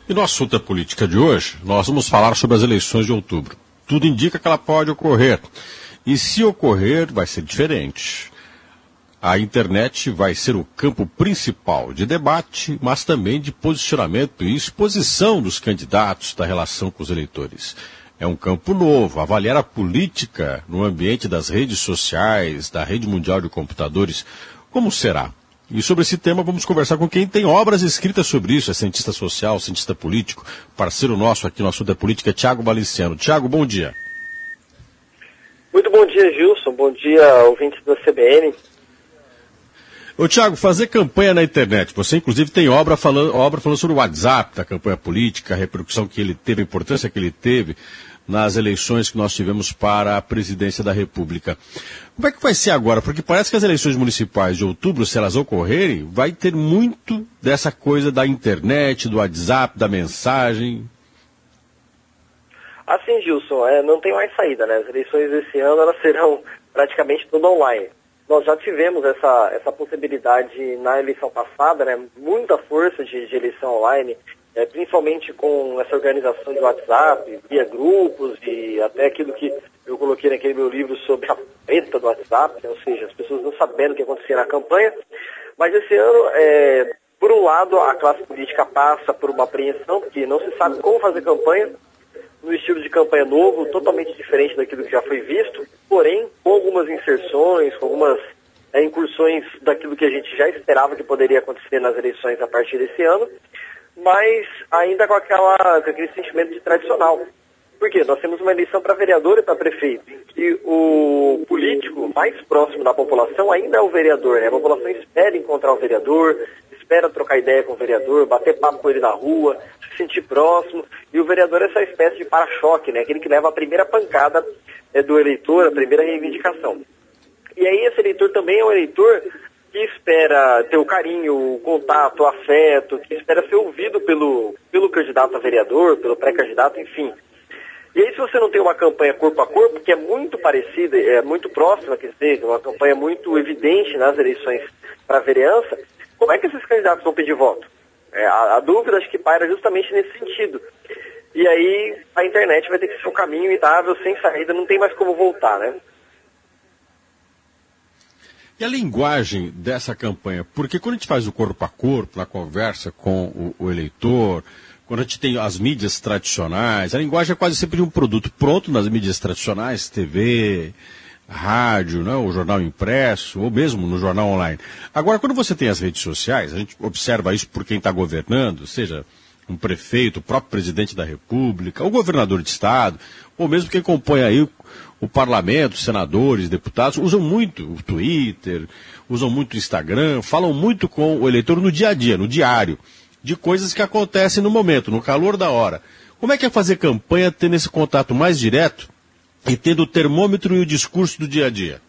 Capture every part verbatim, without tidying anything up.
E no assunto da política de hoje, nós vamos falar sobre as eleições de outubro. Tudo indica que ela pode ocorrer. E se ocorrer, vai ser diferente. A internet vai ser o campo principal de debate, mas também de posicionamento e exposição dos candidatos da relação com os eleitores. É um campo novo, avaliar a política no ambiente das redes sociais, da rede mundial de computadores. Como será? E sobre esse tema vamos conversar com quem tem obras escritas sobre isso, é cientista social, cientista político, parceiro nosso aqui no Assunto é Política, Tiago Valenciano. Tiago, bom dia. Muito bom dia, Gilson. Bom dia, ouvintes da C B N. Ô, Tiago, fazer campanha na internet. Você, inclusive, tem obra falando, obra falando sobre o WhatsApp da campanha política, a repercussão que ele teve, a importância que ele teve nas eleições que nós tivemos para a presidência da República. Como é que vai ser agora? Porque parece que as eleições municipais de outubro, se elas ocorrerem, vai ter muito dessa coisa da internet, do WhatsApp, da mensagem. Assim, Gilson, é, não tem mais saída, né? As eleições desse ano, elas serão praticamente tudo online. Nós já tivemos essa, essa possibilidade na eleição passada, né? Muita força de, de eleição online, é, principalmente com essa organização de WhatsApp, via grupos e até aquilo que eu coloquei naquele meu livro sobre a treta do WhatsApp, né? Ou seja, as pessoas não sabendo o que acontecia na campanha. Mas esse ano, é, por um lado, a classe política passa por uma apreensão, porque não se sabe como fazer campanha, no estilo de campanha novo, totalmente diferente daquilo que já foi visto, porém, com algumas inserções, com algumas é, incursões daquilo que a gente já esperava que poderia acontecer nas eleições a partir desse ano, mas ainda com, aquela, com aquele sentimento de tradicional. Por quê? Nós temos uma eleição para vereador e para prefeito, em que o político mais próximo da população ainda é o vereador, né? A população espera encontrar o vereador, espera trocar ideia com o vereador, bater papo com ele na rua, se sentir próximo, e o vereador é essa espécie de para-choque, né? Aquele que leva a primeira pancada é, do eleitor, a primeira reivindicação. E aí esse eleitor também é um eleitor que espera ter o carinho, o contato, o afeto, que espera ser ouvido pelo, pelo candidato a vereador, pelo pré-candidato, enfim. E aí se você não tem uma campanha corpo a corpo, que é muito parecida, é muito próxima, quer dizer, uma campanha muito evidente nas eleições para a vereança, como é que esses candidatos vão pedir voto? É, a, a dúvida acho que paira justamente nesse sentido. E aí a internet vai ter que ser um caminho inevitável, sem saída, não tem mais como voltar, né? E a linguagem dessa campanha? Porque quando a gente faz o corpo a corpo, na conversa com o, o eleitor, quando a gente tem as mídias tradicionais, a linguagem é quase sempre um produto pronto nas mídias tradicionais, T V, rádio, né, o jornal impresso, ou mesmo no jornal online. Agora, quando você tem as redes sociais, a gente observa isso por quem está governando, seja um prefeito, o próprio presidente da República, o governador de estado, ou mesmo quem compõe aí o, o parlamento, senadores, deputados, usam muito o Twitter, usam muito o Instagram, falam muito com o eleitor no dia a dia, no diário, de coisas que acontecem no momento, no calor da hora. Como é que é fazer campanha tendo esse contato mais direto e tendo o termômetro e o discurso do dia a dia?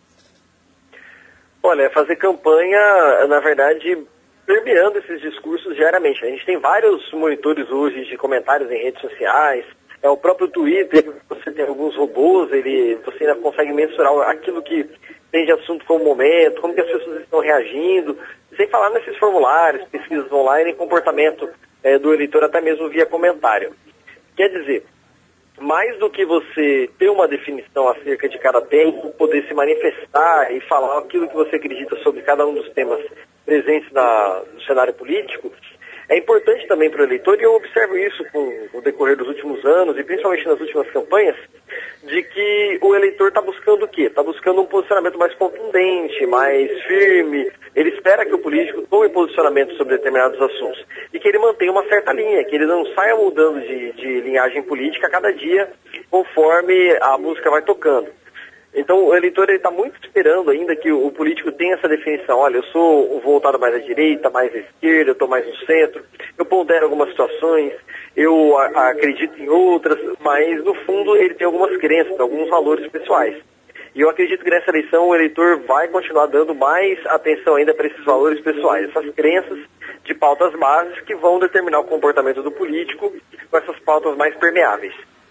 Olha, fazer campanha, na verdade, permeando esses discursos diariamente. A gente tem vários monitores hoje de comentários em redes sociais, é o próprio Twitter, você tem alguns robôs, ele, você ainda consegue mensurar aquilo que tem de assunto com o momento, como que as pessoas estão reagindo, sem falar nesses formulários, pesquisas online e comportamento é, do eleitor, até mesmo via comentário. Quer dizer, mais do que você ter uma definição acerca de cada tema, poder se manifestar e falar aquilo que você acredita sobre cada um dos temas presentes na, no cenário político, é importante também para o eleitor, e eu observo isso com o decorrer dos últimos anos, e principalmente nas últimas campanhas, de que o eleitor está buscando o quê? Está buscando um posicionamento mais contundente, mais firme. Ele espera que o político tome posicionamento sobre determinados assuntos e que ele mantenha uma certa linha, que ele não saia mudando de, de linhagem política a cada dia conforme a música vai tocando. Então o eleitor está muito esperando ainda que o, o político tenha essa definição. Olha, eu sou voltado mais à direita, mais à esquerda, eu estou mais no centro, eu pondero algumas situações, eu a, acredito em outras, mas no fundo ele tem algumas crenças, alguns valores pessoais. E eu acredito que nessa eleição o eleitor vai continuar dando mais atenção ainda para esses valores pessoais, essas crenças de pautas básicas que vão determinar o comportamento do político com essas pautas mais permeáveis.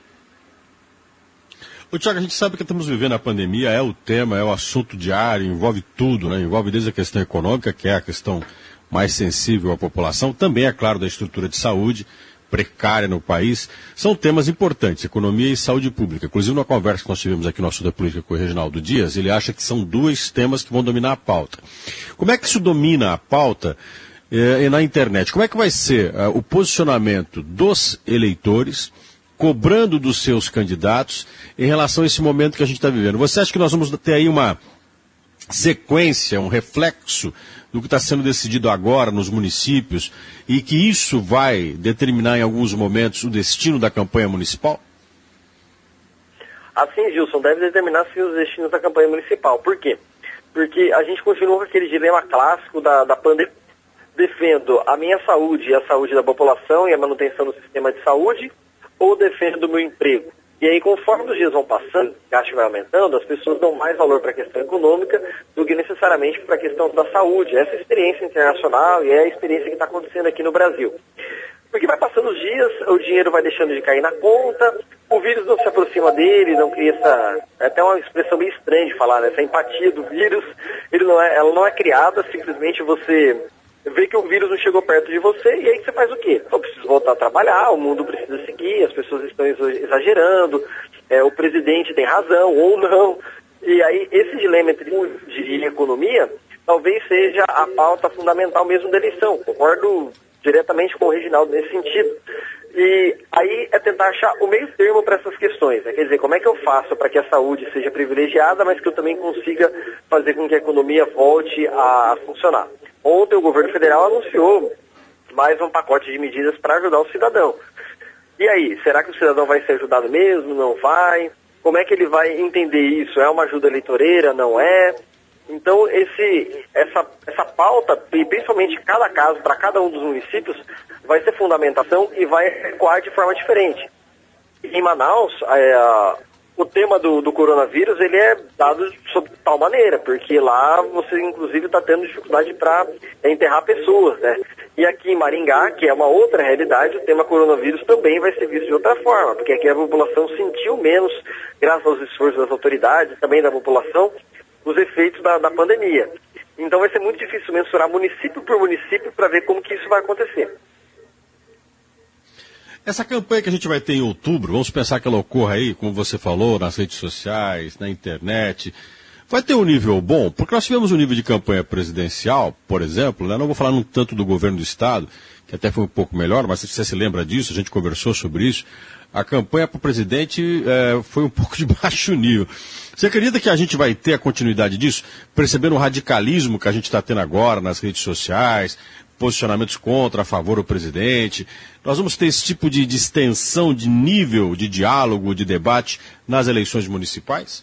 Ô, Tiago, a gente sabe que estamos vivendo a pandemia, é o tema, é o assunto diário, envolve tudo, né? Envolve desde a questão econômica, que é a questão mais sensível à população, também, é claro, da estrutura de saúde precária no país, são temas importantes, economia e saúde pública. Inclusive, numa conversa que nós tivemos aqui no Assunto da Política com o Reginaldo Dias, ele acha que são dois temas que vão dominar a pauta. Como é que isso domina a pauta eh, na internet? Como é que vai ser eh, o posicionamento dos eleitores cobrando dos seus candidatos em relação a esse momento que a gente está vivendo? Você acha que nós vamos ter aí uma sequência, um reflexo do que está sendo decidido agora nos municípios e que isso vai determinar em alguns momentos o destino da campanha municipal? Assim, Gilson, deve determinar sim os destinos da campanha municipal. Por quê? Porque a gente continua com aquele dilema clássico da, da pandemia. Defendo a minha saúde e a saúde da população e a manutenção do sistema de saúde, ou defendo o meu emprego? E aí, conforme os dias vão passando, o gasto vai aumentando, as pessoas dão mais valor para a questão econômica do que necessariamente para a questão da saúde. Essa é a experiência internacional e é a experiência que está acontecendo aqui no Brasil. Porque vai passando os dias, o dinheiro vai deixando de cair na conta, o vírus não se aproxima dele, não cria essa... É até uma expressão meio estranha de falar, né? Essa empatia do vírus, ele não é, ela não é criada, simplesmente você vê que o vírus não chegou perto de você e aí você faz o quê? Eu preciso voltar a trabalhar, o mundo precisa seguir, as pessoas estão exagerando, é, o presidente tem razão ou não. E aí esse dilema entre de economia talvez seja a pauta fundamental mesmo da eleição. Concordo diretamente com o Reginaldo nesse sentido. E aí é tentar achar o meio termo para essas questões. Né? Quer dizer, como é que eu faço para que a saúde seja privilegiada, mas que eu também consiga fazer com que a economia volte a funcionar. Ontem o governo federal anunciou mais um pacote de medidas para ajudar o cidadão. E aí, será que o cidadão vai ser ajudado mesmo? Não vai? Como é que ele vai entender isso? É uma ajuda eleitoreira? Não é? Então, esse, essa, essa pauta, e principalmente cada caso, para cada um dos municípios, vai ser fundamentação e vai ecoar de forma diferente. Em Manaus, é, o tema do, do coronavírus, ele é dado sob tal maneira, porque lá você, inclusive, está tendo dificuldade para enterrar pessoas, né? E aqui em Maringá, que é uma outra realidade, o tema coronavírus também vai ser visto de outra forma, porque aqui a população sentiu menos, graças aos esforços das autoridades, também da população, os efeitos da, da pandemia. Então vai ser muito difícil mensurar município por município para ver como que isso vai acontecer. Essa campanha que a gente vai ter em outubro, vamos pensar que ela ocorra aí, como você falou, nas redes sociais, na internet, vai ter um nível bom? Porque nós tivemos um nível de campanha presidencial, por exemplo, né? Não vou falar um tanto do governo do Estado, que até foi um pouco melhor, mas se você se lembra disso, a gente conversou sobre isso, a campanha para o presidente é, foi um pouco de baixo nível. Você acredita que a gente vai ter a continuidade disso, percebendo o radicalismo que a gente está tendo agora nas redes sociais, posicionamentos contra, a favor do presidente? Nós vamos ter esse tipo de, de extensão de nível de diálogo, de debate nas eleições municipais?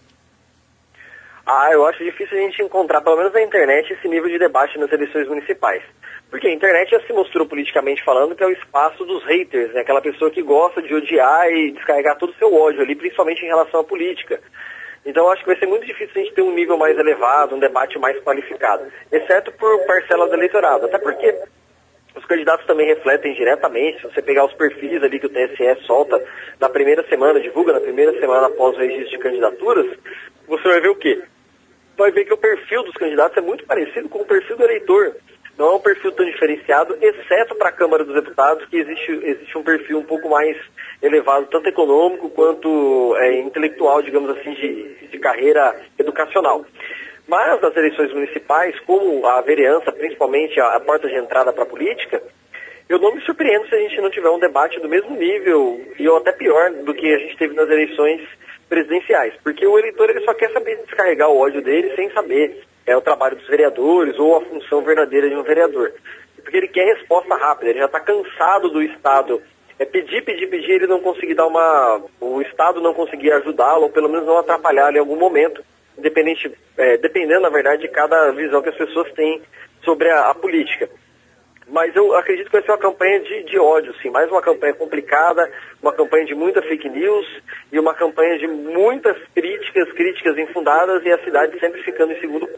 Ah, eu acho difícil a gente encontrar, pelo menos na internet, esse nível de debate nas eleições municipais. Porque a internet já se mostrou politicamente falando que é o espaço dos haters, né? Aquela pessoa que gosta de odiar e descarregar todo o seu ódio ali, principalmente em relação à política. Então eu acho que vai ser muito difícil a gente ter um nível mais elevado, um debate mais qualificado, exceto por parcelas do eleitorado. Até porque os candidatos também refletem diretamente, se você pegar os perfis ali que o T S E solta na primeira semana, divulga na primeira semana após o registro de candidaturas, você vai ver o quê? Vai ver que o perfil dos candidatos é muito parecido com o perfil do eleitor. Não é um perfil tão diferenciado, exceto para a Câmara dos Deputados, que existe, existe um perfil um pouco mais elevado, tanto econômico quanto é, intelectual, digamos assim, de, de carreira educacional. Mas nas eleições municipais, como a vereança, principalmente a, a porta de entrada para a política, eu não me surpreendo se a gente não tiver um debate do mesmo nível, e ou até pior do que a gente teve nas eleições presidenciais. Porque o eleitor ele só quer saber descarregar o ódio dele sem saber é, o trabalho dos vereadores ou a função verdadeira de um vereador. Porque ele quer resposta rápida, ele já está cansado do Estado é, pedir, pedir, pedir, ele não conseguir dar uma... o Estado não conseguir ajudá-lo, ou pelo menos não atrapalhar em algum momento, independente, é, dependendo, na verdade, de cada visão que as pessoas têm sobre a, a política. Mas eu acredito que vai ser uma campanha de, de ódio, sim. Mais uma campanha complicada, uma campanha de muita fake news e uma campanha de muitas críticas, críticas infundadas e a cidade sempre ficando em segundo.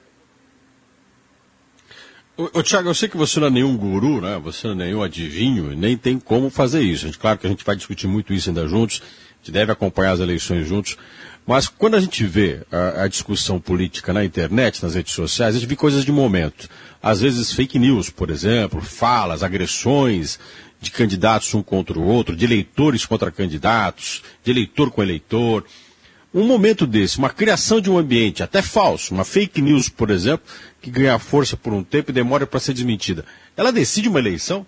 Ô, ô Tiago, eu sei que você não é nenhum guru, né? Você não é nenhum adivinho, nem tem como fazer isso. A gente, claro que a gente vai discutir muito isso ainda juntos, a gente deve acompanhar as eleições juntos. Mas quando a gente vê a, a discussão política na internet, nas redes sociais, a gente vê coisas de momento. Às vezes fake news, por exemplo, falas, agressões de candidatos um contra o outro, de eleitores contra candidatos, de eleitor com eleitor. Um momento desse, uma criação de um ambiente até falso, uma fake news, por exemplo, que ganha força por um tempo e demora para ser desmentida. Ela decide uma eleição?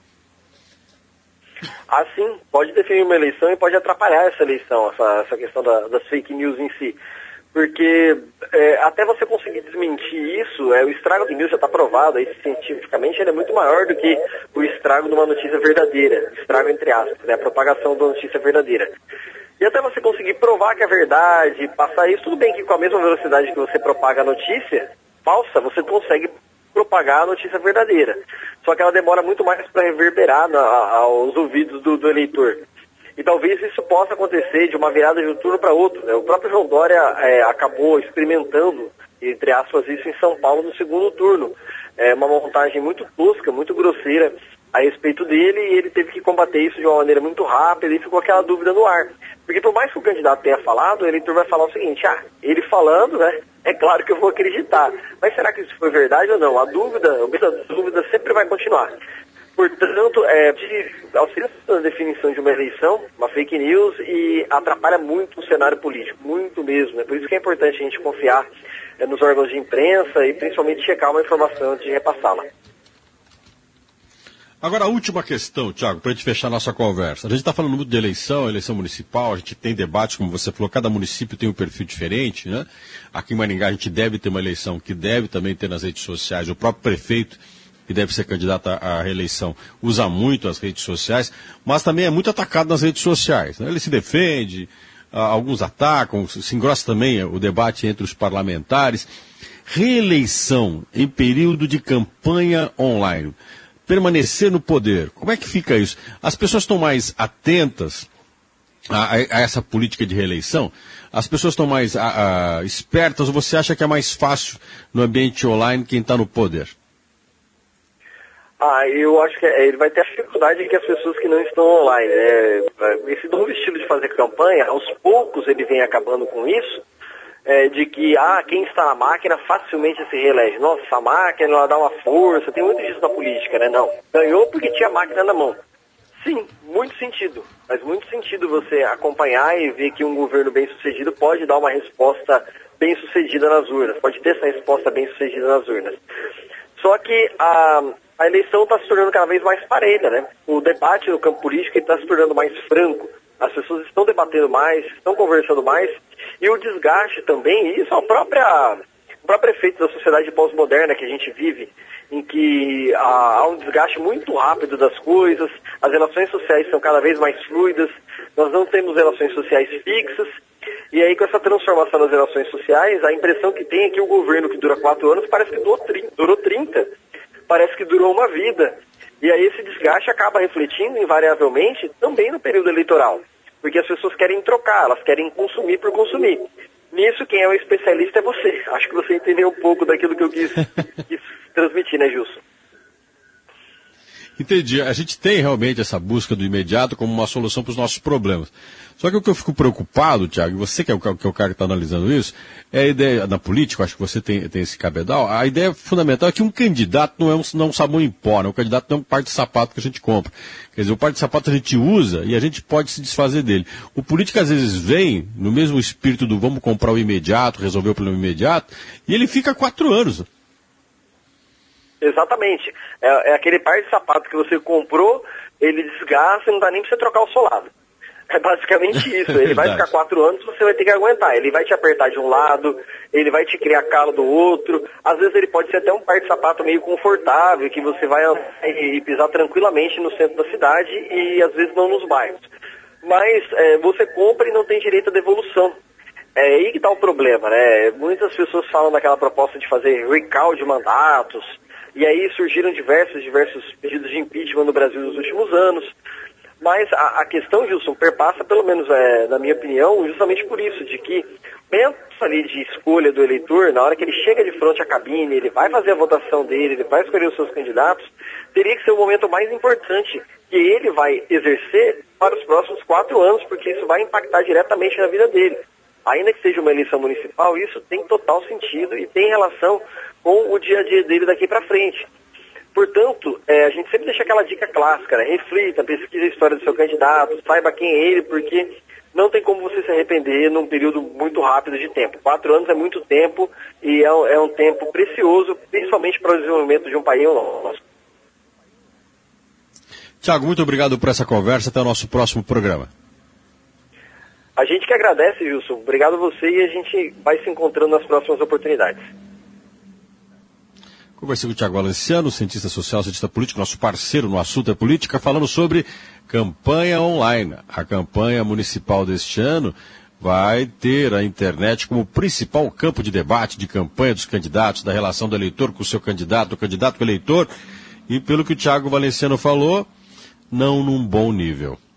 Ah, sim, pode definir uma eleição e pode atrapalhar essa eleição, essa, essa questão da, das fake news em si. Porque é, até você conseguir desmentir isso, é, o estrago de news já está provado aí, cientificamente, ele é muito maior do que o estrago de uma notícia verdadeira, estrago entre aspas, né, a propagação da notícia verdadeira. E até você conseguir provar que é verdade, passar isso, tudo bem que com a mesma velocidade que você propaga a notícia falsa, você consegue propagar a notícia verdadeira. Só que ela demora muito mais para reverberar na, aos ouvidos do, do eleitor. E talvez isso possa acontecer de uma virada de um turno para outro, né? O próprio João Dória é, acabou experimentando, entre aspas, isso em São Paulo no segundo turno. É uma montagem muito tosca, muito grosseira a respeito dele, e ele teve que combater isso de uma maneira muito rápida e ficou aquela dúvida no ar. Porque por mais que o candidato tenha falado, o eleitor vai falar o seguinte, ah, ele falando, né, é claro que eu vou acreditar. Mas será que isso foi verdade ou não? A dúvida, a dúvida sempre vai continuar. Portanto, é, auxilia na definição de uma eleição, uma fake news, e atrapalha muito o cenário político, muito mesmo. É por isso que é importante a gente confiar é, nos órgãos de imprensa e principalmente checar uma informação antes de repassá-la. Agora, a última questão, Tiago, para a gente fechar nossa conversa. A gente está falando muito de eleição, eleição municipal, a gente tem debates, como você falou, cada município tem um perfil diferente, né? Aqui em Maringá a gente deve ter uma eleição que deve também ter nas redes sociais. O próprio prefeito, que deve ser candidato à reeleição, usa muito as redes sociais, mas também é muito atacado nas redes sociais, né? Ele se defende, alguns atacam, se engrossa também o debate entre os parlamentares. Reeleição em período de campanha online. Permanecer no poder. Como é que fica isso? As pessoas estão mais atentas a, a, a essa política de reeleição? As pessoas estão mais a, a, espertas ou você acha que é mais fácil no ambiente online quem está no poder? Ah, eu acho que é, ele vai ter a dificuldade que as pessoas que não estão online. É, esse novo estilo de fazer campanha, aos poucos ele vem acabando com isso. É, de que, ah, quem está na máquina facilmente se reelege. Nossa, essa máquina, ela dá uma força, tem muito disso na política, né? Não, ganhou porque tinha a máquina na mão. Sim, muito sentido. Faz muito sentido você acompanhar e ver que um governo bem-sucedido pode dar uma resposta bem-sucedida nas urnas, pode ter essa resposta bem-sucedida nas urnas. Só que a, a eleição está se tornando cada vez mais parelha, né? O debate no campo político está se tornando mais franco. As pessoas estão debatendo mais, estão conversando mais, e o desgaste também, e isso é o próprio, o próprio efeito da sociedade pós-moderna que a gente vive, em que há, há um desgaste muito rápido das coisas, as relações sociais são cada vez mais fluidas, nós não temos relações sociais fixas, e aí com essa transformação das relações sociais, a impressão que tem é que o governo que dura quatro anos parece que durou trinta, parece que durou uma vida. E aí esse desgaste acaba refletindo invariavelmente também no período eleitoral. Porque as pessoas querem trocar, elas querem consumir por consumir. Nisso, quem é o especialista é você. Acho que você entendeu um pouco daquilo que eu quis, quis transmitir, né, Gilson? Entendi. A gente tem realmente essa busca do imediato como uma solução para os nossos problemas. Só que o que eu fico preocupado, Tiago, e você que é o, que é o cara que está analisando isso, é a ideia, na política, acho que você tem, tem esse cabedal, a ideia fundamental é que um candidato não é um, não é um sabão em pó, né? Um candidato não é um par de sapato que a gente compra. Quer dizer, o par de sapato a gente usa e a gente pode se desfazer dele. O político às vezes vem no mesmo espírito do vamos comprar o imediato, resolver o problema imediato, e ele fica quatro anos. Exatamente. É, é aquele par de sapato que você comprou, ele desgasta e não dá nem para você trocar o solado. É basicamente isso. Ele vai ficar quatro anos, você vai ter que aguentar. Ele vai te apertar de um lado, ele vai te criar calo do outro. Às vezes ele pode ser até um par de sapato meio confortável, que você vai e pisar tranquilamente no centro da cidade e às vezes não nos bairros. Mas é, você compra e não tem direito à devolução. É aí que está o problema, né? Muitas pessoas falam daquela proposta de fazer recall de mandatos, e aí surgiram diversos, diversos pedidos de impeachment no Brasil nos últimos anos. Mas a, a questão, Gilson, perpassa, pelo menos é, na minha opinião, justamente por isso, de que pensa ali de escolha do eleitor, na hora que ele chega de frente à cabine, ele vai fazer a votação dele, ele vai escolher os seus candidatos, teria que ser o momento mais importante que ele vai exercer para os próximos quatro anos, porque isso vai impactar diretamente na vida dele. ainda que seja uma eleição municipal, isso tem total sentido e tem relação com o dia a dia dele daqui para frente. Portanto, é, a gente sempre deixa aquela dica clássica, né? Reflita, pesquise a história do seu candidato, saiba quem é ele, porque não tem como você se arrepender num período muito rápido de tempo. Quatro anos é muito tempo e é, é um tempo precioso, principalmente para o desenvolvimento de um país nosso. Tiago, muito obrigado por essa conversa. Até o nosso próximo programa. A gente que agradece, Wilson. Obrigado a você e a gente vai se encontrando nas próximas oportunidades. Conversei com o Tiago Valenciano, cientista social, cientista político, nosso parceiro no assunto é política, falando sobre campanha online. A campanha municipal deste ano vai ter a internet como principal campo de debate, de campanha dos candidatos, da relação do eleitor com o seu candidato, do candidato com o eleitor. E pelo que o Tiago Valenciano falou, não num bom nível.